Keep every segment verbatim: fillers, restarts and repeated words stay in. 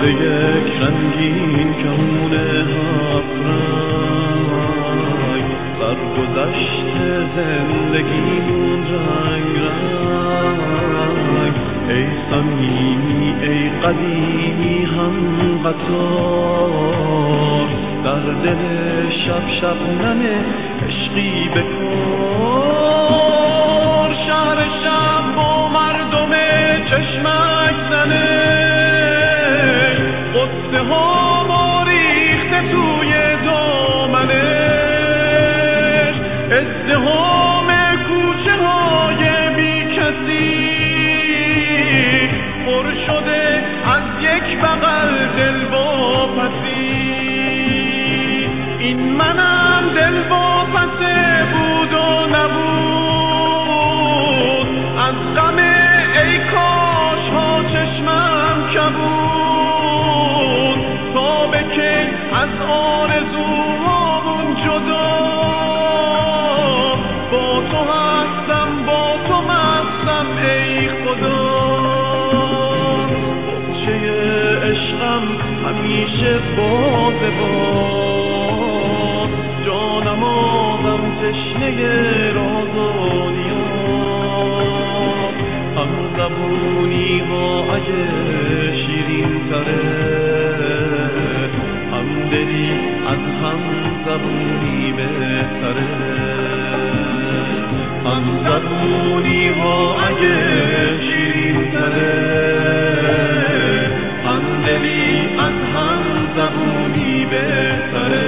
یک رنگین کمون هفت رنگ سرگذشت زندگیمون رنگ رنگ ای صمیمی ای قدیمی هم قطار در دل شب شب نمه عشقی بکار شهر شب با مردم چشمک زنه قصه ها ما ریخته توی دامنش ازدحام کوچه های بی کسی پر شده از یک بغل دلواپسی این منم دلواپسه بود و نبود از غم ای کاش ها چشمم کبود تا به کی از آرزوهامون جدا با تو هستم با تو مستم ای خدا بچه عشقم همیشه باز باز جانم آدم تشنه راز و نیاز هم زبونی ها اگه شیرین تره هم دلی از هم زبونی بهتره هم زبونی ها اگه شیرین تره هم دلی از هم زبونی بهتره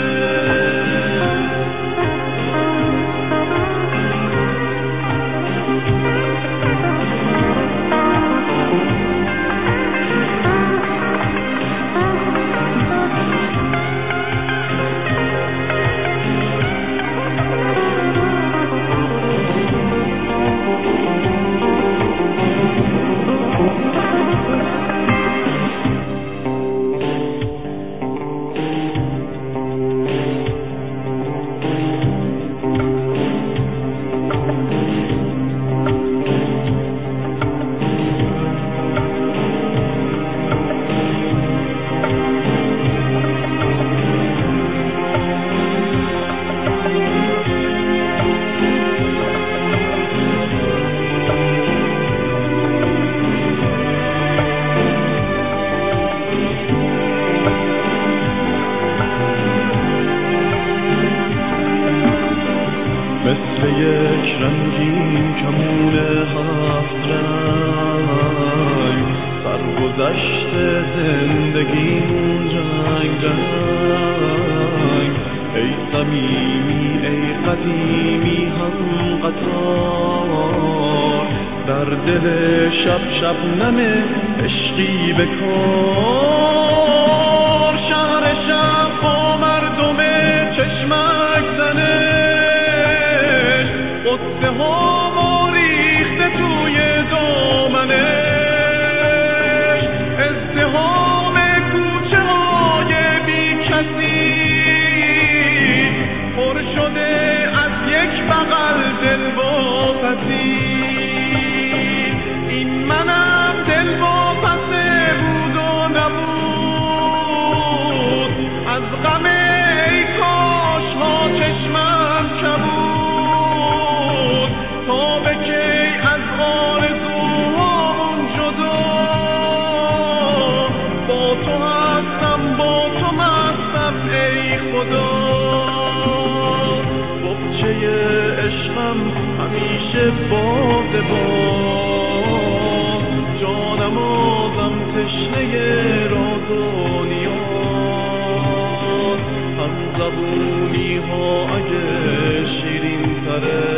مثل یک رنگین کمون هفت رنگ سرگذشت زندگیمون رنگ رنگ ای صمیمی ای قدیمی هم قطار در دل شب شب نمه عشقی بکار شهر شب با مردم چشمک زنه قصه ها ما ریخته توی دامنش ازدحام کوچه های بی کسی پر شده از یک بغل دلواپسی این منم دلواپسه بود و نبود از غم ای کاش ها چشمم کبود تا به کی از آرزوهامون جدا با تو هستم با تو مستم ای خدا بچه عشقم همیشه باز باز جانم آدم تشنه راز و نیاز هم زبونی ها اگه شیرین تره